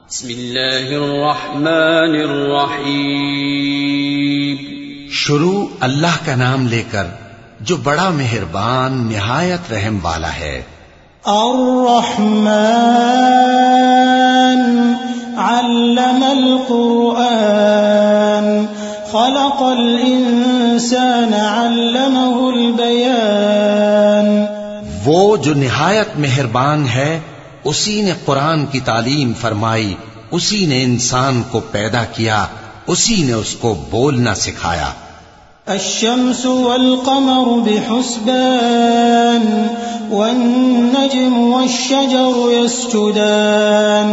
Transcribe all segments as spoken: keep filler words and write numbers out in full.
بسم اللہ الرحمن الرحیم. شروع اللہ کا نام لے کر جو بڑا مہربان نہایت رحم والا ہے. الرحمن علم القرآن خلق الانسان علمه البیان. وہ جو نہایت مہربان ہے اسی نے قرآن کی تعلیم فرمائی، اسی نے انسان کو پیدا کیا، اسی نے اس کو بولنا سکھایا. الشمس والقمر بحسبان والنجم والشجر يسجدان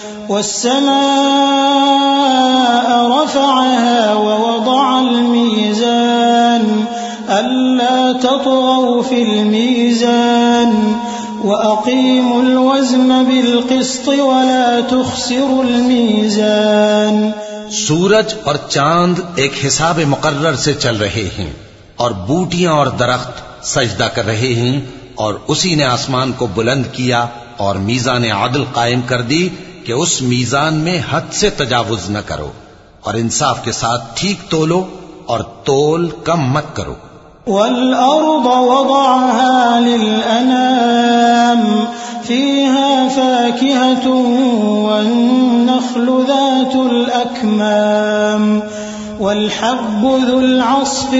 والسماء رفعها ووضع الميزان ألا تطغوا في الميزان وأقيموا الوزن بالقسط ولا تخسروا الميزان. سورج اور چاند ایک حساب مقرر سے چل رہے ہیں اور بوٹیاں اور درخت سجدہ کر رہے ہیں، اور اسی نے آسمان کو بلند کیا اور میزان عدل قائم کر دی کہ اس میزان میں حد سے تجاوز نہ کرو، اور انصاف کے ساتھ ٹھیک تولو اور تول کم مت کرو. والأرض وضعها للأنام فيها فاكهة والنخل ذات الأكمام والحب ذو العصف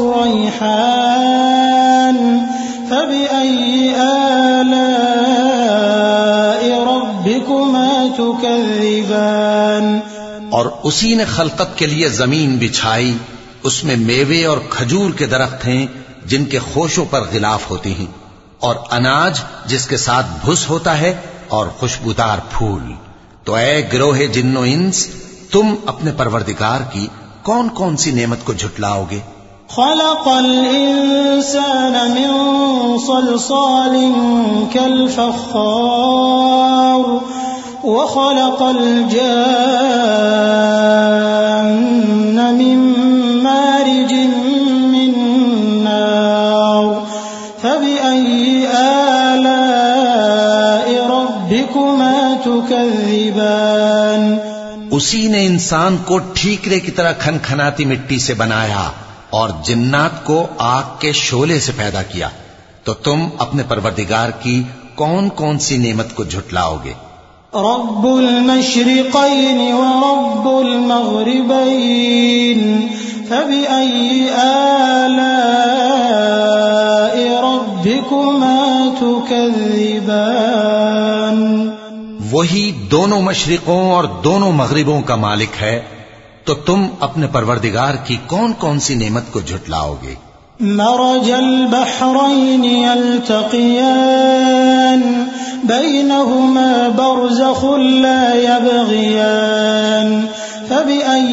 والريحان فبأي آلاء ربكما تكذبان. اور اسی نے خلقت کے لیے زمین بچھائی، اس میں میوے اور کھجور کے درخت ہیں جن کے خوشوں پر غلاف ہوتے ہیں، اور اناج جس کے ساتھ بھس ہوتا ہے، اور خوشبودار پھول. تو اے گروہ جن و انس، تم اپنے پروردگار کی کون کون سی نعمت کو جھٹلاؤ گے؟ خلق الانسان من صلصال كالفخار وخلق الجان من مارج من نار فبأي آلاء ربكما تكذبان. اسی نے انسان کو ٹھیکرے کی طرح کھن کھناتی مٹی سے بنایا اور جنات کو آگ کے شعلے سے پیدا کیا، تو تم اپنے پروردگار کی کون کون سی نعمت کو جھٹلاؤ گے؟ رب المشرقين ورب المغربين فبأي آلاء ربكما تكذبان. وہی دونوں مشرقوں اور دونوں مغربوں کا مالک ہے، تو تم اپنے پروردگار کی کون کون سی نعمت کو جھٹلاؤ گے؟ مرج البحرين يلتقيان بينهما برزخ لا يبغيان فبأي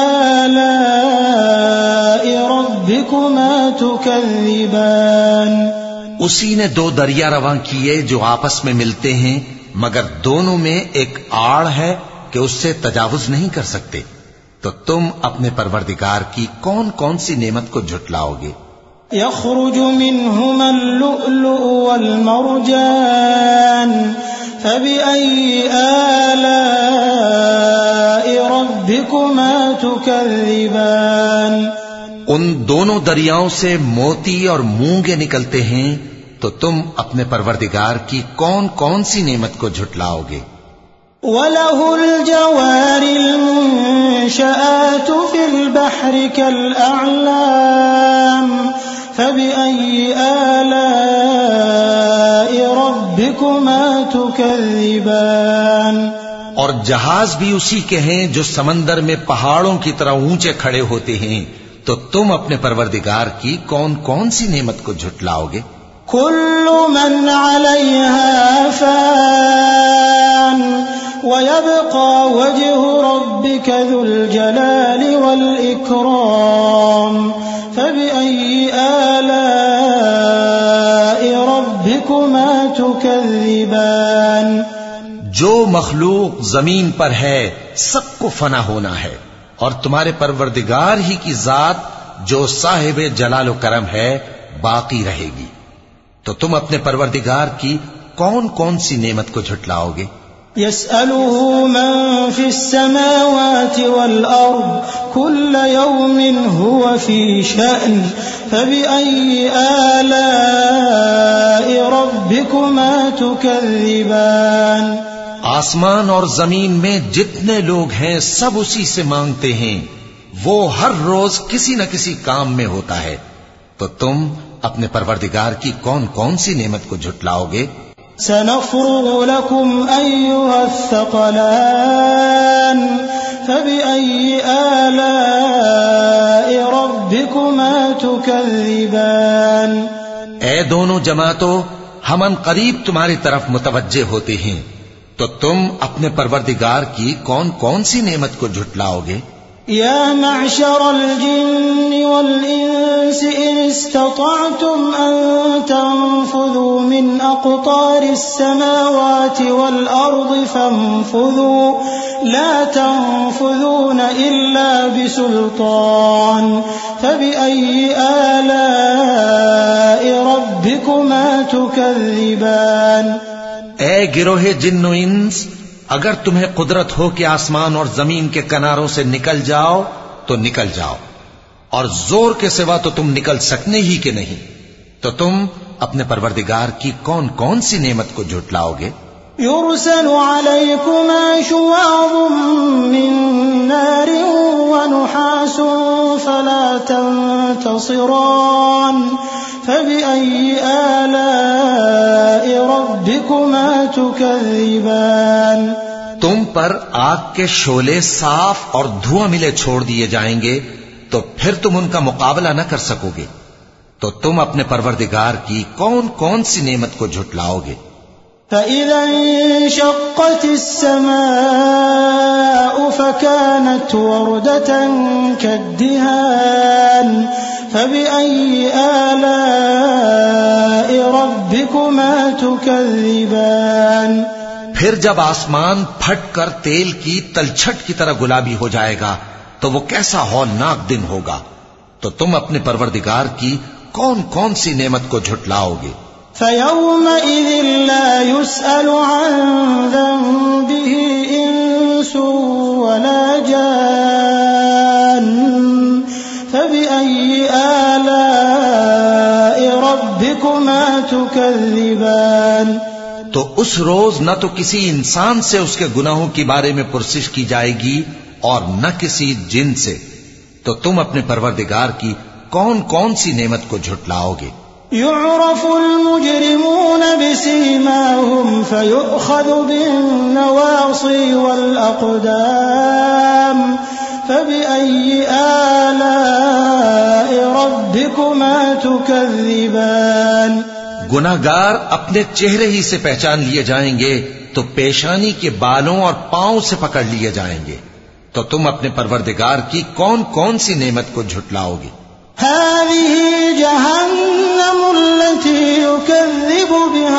آلاء ربكما تكذبان. اسی نے دو دریا رواں کیے جو آپس میں ملتے ہیں، مگر دونوں میں ایک آڑ ہے کہ اس سے تجاوز نہیں کر سکتے. تو تم اپنے پروردگار کی کون کون سی نعمت کو جھٹلاؤ گے؟ يخرج منهما اللؤلؤ والمرجان فبأي آلاء ربكما تكذبان. ان دونوں دریاؤں سے موتی اور مونگے نکلتے ہیں، تو تم اپنے پروردگار کی کون کون سی نعمت کو جھٹلاؤ گے؟ وَلَهُ الْجَوَارِ الْمُنشَآتُ فِي الْبَحْرِ كَالْأَعْلَامِ فَبِأَيِّ آلَاءِ رَبِّكُمَا تُكَذِّبَانِ. اور جہاز بھی اسی کے ہیں جو سمندر میں پہاڑوں کی طرح اونچے کھڑے ہوتے ہیں، تو تم اپنے پروردگار کی کون کون سی نعمت کو جھٹلاؤ گے؟ كل من عليها فان ويبقى وجه ربك ذو الجلال والإكرام فبأي آلاء ربكما تكذبان. جو مخلوق زمین پر ہے سب کو فنا ہونا ہے، اور تمہارے پروردگار ہی کی ذات جو صاحب جلال و کرم ہے باقی رہے گی. تو تم اپنے پروردگار کی کون کون سی نعمت کو جھٹلاؤ گے؟ يسأله من في السماوات والأرض كل يوم هو في شأن فبأي آلاء ربكما تكذبان. آسمان اور زمین میں جتنے لوگ ہیں سب اسی سے مانگتے ہیں، وہ ہر روز کسی نہ کسی کام میں ہوتا ہے، تو تم اپنے پروردگار کی کون کون سی نعمت کو جھٹلاؤ گے؟ سنفرغ لكم أيها الثقلان فبأي آلاء ربكما تكذبان. اے دونوں جماعتوں، ہم ان قریب تمہاری طرف متوجہ ہوتے ہیں، تو تم اپنے پروردگار کی کون کون سی نعمت کو جھٹلاؤ گے؟ يا معشر الجن والإنس إن استطعتم أن تنفذوا من أقطار السماوات والأرض فانفذوا لا تنفذون إلا بسلطان فبأي آلاء ربكما تكذبان. اے گروہ جن و انس، اگر تمہیں قدرت ہو کہ آسمان اور زمین کے کناروں سے نکل جاؤ تو نکل جاؤ، اور زور کے سوا تو تم نکل سکنے ہی کہ نہیں، تو تم اپنے پروردگار کی کون کون سی نعمت کو جھٹلاؤ گے؟ يرسل عليكما شواظ من نار ونحاس فلا تنتصران فبأي آلاء ربكما تكذبان. تم پر آگ کے شعلے صاف اور دھواں ملے چھوڑ دیے جائیں گے، تو پھر تم ان کا مقابلہ نہ کر سکو گے، تو تم اپنے پروردگار کی کون کون سی نعمت کو جھٹلاؤ گے؟ فإذا انشقت السماء فكانت وردة كالدهان فبأي آلاء ربكما تكذبان. پھر جب آسمان پھٹ کر تیل کی تلچھٹ کی طرح گلابی ہو جائے گا تو وہ کیسا ہولناک دن ہوگا، تو تم اپنے پروردگار کی کون کون سی نعمت کو جھٹلاؤ گے؟ فَيَوْمَئِذٍ لَا يُسْأَلُ عَنْ ذَنبِهِ إِنسٌ وَلَا جَانٌّ فَبِأَيِّ آلَاءِ رَبِّكُمَا تُكَذِّبَانِ. تو اس روز نہ تو کسی انسان سے اس کے گناہوں کے بارے میں پرسش کی جائے گی اور نہ کسی جن سے، تو تم اپنے پروردگار کی کون کون سی نعمت کو جھٹلاؤ گے؟ يعرف المجرمون بسيماهم فيؤخذ بالنواصي والأقدام فبأي آلاء ربكما تكذبان. گناہگار اپنے چہرے ہی سے پہچان لیے جائیں گے تو پیشانی کے بالوں اور پاؤں سے پکڑ لیے جائیں گے، تو تم اپنے پروردگار کی کون کون سی نعمت کو جھٹلاؤ گے؟ هذه جهنم التي يكذب بها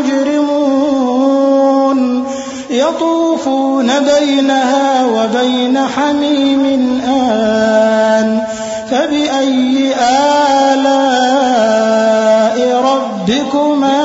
المجرمون يطوفون بينها وبين حميم آن فبأي آلاء ربكما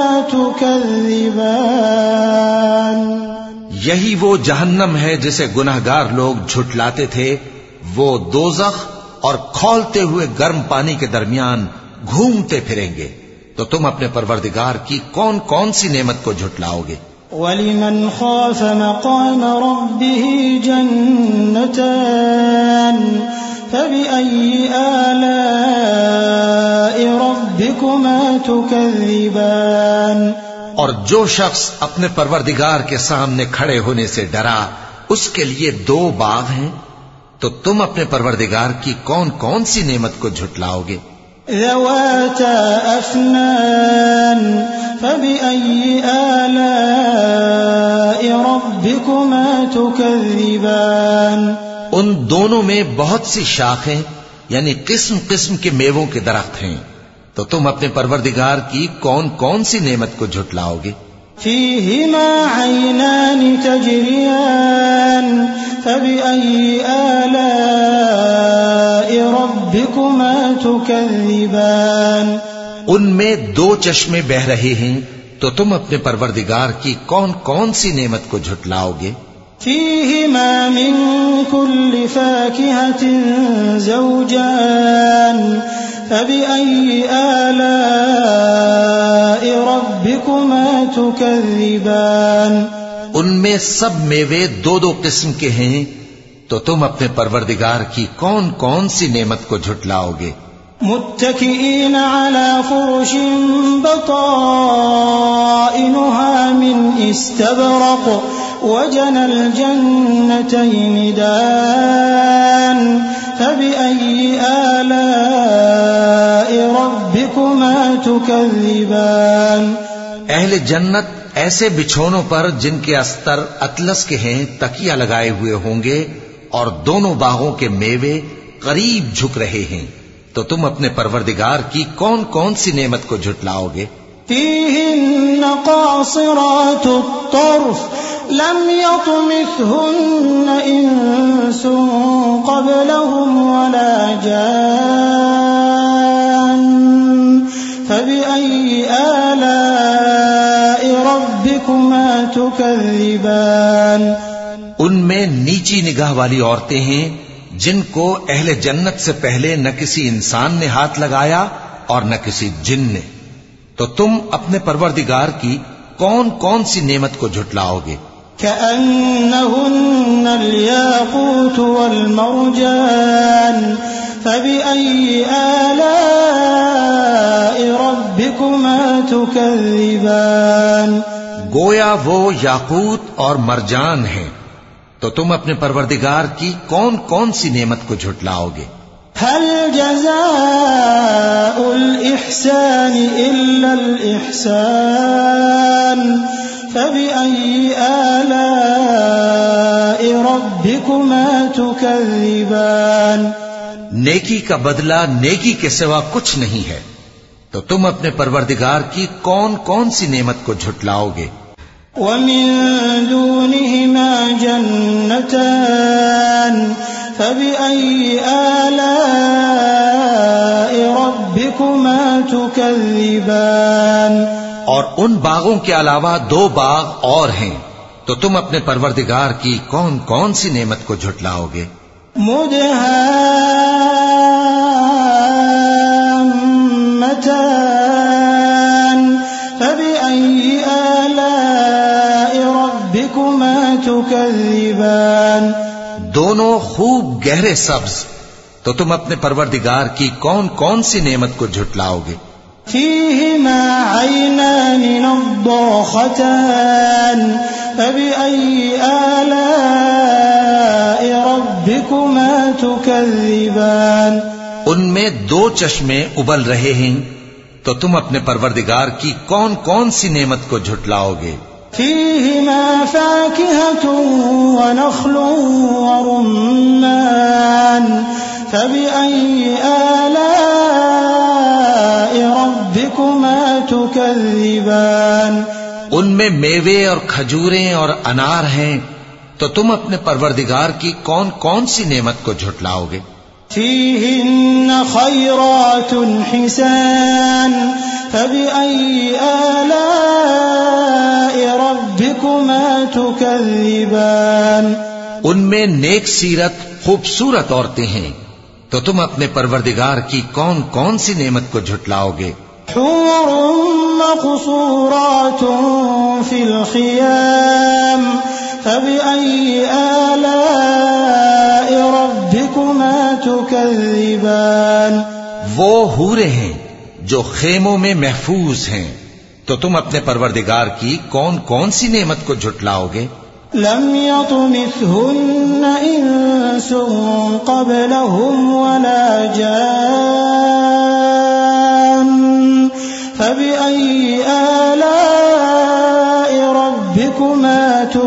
تكذبان. یہی وہ جہنم ہے جسے گناہگار لوگ جھٹلاتے تھے، وہ دوزخ اور کھولتے ہوئے گرم پانی کے درمیان گھومتے پھریں گے، تو تم اپنے پروردگار کی کون کون سی نعمت کو جھٹلاؤ گے؟ وَلِمَنْ خَافَ مَقَامَ رَبِّهِ جَنَّتَانِ فَبِأَيِّ آلَاءِ رَبِّكُمَا تُكَذِّبَانِ. اور جو شخص اپنے پروردگار کے سامنے کھڑے ہونے سے ڈرا، اس کے لیے دو باغ ہیں، تو تم اپنے پروردگار کی کون کون سی نعمت کو جھٹلاؤ گے؟ ذواتا افنان فبأي آلاء ربكما تكذبان. ان دونوں میں بہت سی شاخیں یعنی قسم قسم کے میووں کے درخت ہیں، تو تم اپنے پروردگار کی کون کون سی نعمت کو جھٹلاؤ گے؟ فيهما عينان تجريان فبأي آلاء ربكما تكذبان. ان میں دو چشمے بہ رہے ہیں، تو تم اپنے پروردگار کی کون کون سی نعمت کو جھٹلاؤ گے؟ فيهما من كل فاكهة زوجان فبأي آلاء ربكما تكذبان ان میں سب میوے دو دو قسم کے ہیں، تو تم اپنے پروردگار کی کون کون سی نعمت کو جھٹلاؤ گے؟ متكئين على فرش بطائنها من استبرق وجنى الجنتين دان فبأي آلاء ربكما تكذبان اہل جنت ایسے بچھونوں پر جن کے استر اطلس کے ہیں تکیہ لگائے ہوئے ہوں گے، اور دونوں باغوں کے میوے قریب جھک رہے ہیں، تو تم اپنے پروردگار کی کون کون سی نعمت کو جھٹلاؤ گے؟ فيهن قاصرات الطرف لم يطمثهن إنس قبلهم ولا جان فبأي آلاء ربكما تكذبان ان میں نیچی نگاہ والی عورتیں ہیں جن کو اہل جنت سے پہلے نہ کسی انسان نے ہاتھ لگایا اور نہ کسی جن نے، تو تم اپنے پروردگار کی کون کون سی نعمت کو جھٹلاؤ گے؟ كأنهن الياقوت والمرجان فبأي آلاء ربكما تكذبان گویا وہ یاقوت اور مرجان ہیں، تو تم اپنے پروردگار کی کون کون سی نعمت کو جھٹلاؤ گے؟ هل جزاء الإحسان إلا الإحسان فبأي آلاء ربكما تكذبان نیکی کا بدلہ نیکی کے سوا کچھ نہیں ہے، تو تم اپنے پروردگار کی کون کون سی نعمت کو جھٹلاؤ گے؟ ومن دونهما جنتان فبأي آلاء ربكما تكذبان اور ان باغوں کے علاوہ دو باغ اور ہیں، تو تم اپنے پروردگار کی کون کون سی نعمت کو جھٹلاؤ گے؟ مدهامتان فبأي آلاء ربكما تكذبان دونوں خوب گہرے سبز، تو تم اپنے پروردگار کی کون کون سی نعمت کو جھٹلاؤ گے؟ فيهما عينان نضاختان فبأي آلاء ربكما تكذبان ان میں دو چشمے ابل رہے ہیں، تو تم اپنے پروردگار کی کون کون سی نعمت کو جھٹلاؤ گے؟ فيهما فاكهة ونخل ورمان فبأي آلاء ربكما تكذبان ان میں میوے اور کھجوریں اور انار ہیں، تو تم اپنے پروردگار کی کون کون سی نعمت کو جھٹلاؤ گے؟ فيهن خيرات حسان فبأي آلاء ربكما تكذبان ان میں نیک سیرت خوبصورت عورتیں ہیں، تو تم اپنے پروردگار کی کون کون سی نعمت کو جھٹلاؤ گے؟ حور مقصورات في الخيام فبأي آلاء ربكما تكذبان وہ حوریں ہیں جو خیموں میں محفوظ ہیں، تو تم اپنے پروردگار کی کون کون سی نعمت کو جھٹلاؤ گے؟ لم يطمثهن انس قبلهم ولا جان فبأي آلاء ربكما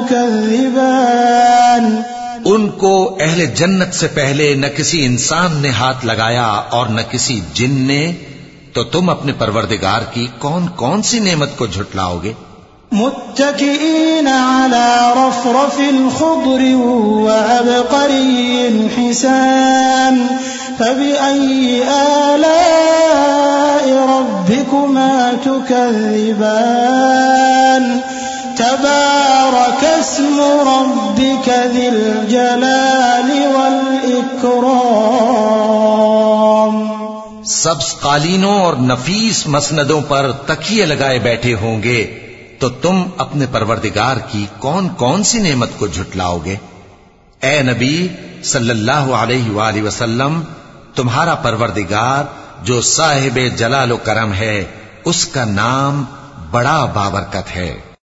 تكذبان ان کو اہل جنت سے پہلے نہ کسی انسان نے ہاتھ لگایا اور نہ کسی جن نے، تو تم اپنے پروردگار کی کون کون سی نعمت کو جھٹلاؤ گے؟ متكئين على رفرف خضر وعبقري حسان فبأي آلاء ربكما تكذبان تبارك اسم ربك ذي الجلال والإكرام. سبز قالینوں اور نفیس مسندوں پر تکیے لگائے بیٹھے ہوں گے تو تم اپنے پروردگار کی کون کون سی نعمت کو جھٹلاؤ گے؟ اے نبی صلی اللہ علیہ وآلہ وسلم، تمہارا پروردگار جو صاحب جلال و کرم ہے، اس کا نام بڑا بابرکت ہے.